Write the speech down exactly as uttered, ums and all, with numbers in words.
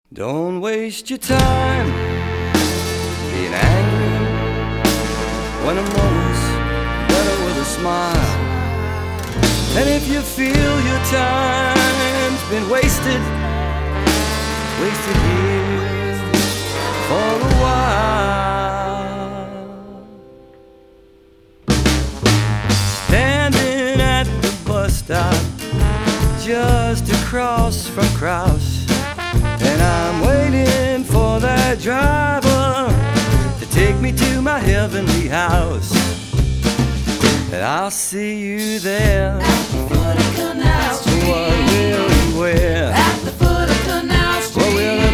Don't waste your time being angry when a moment's better with a smile. And if you feel your time's been wasted, wasted here for a while, standing at the bus stop just across from Krause, and I'm waiting for that driver to take me to my heavenly house. And I'll see you there. At the foot of Canal Street. What will you wear? At the foot of Canal Street. What will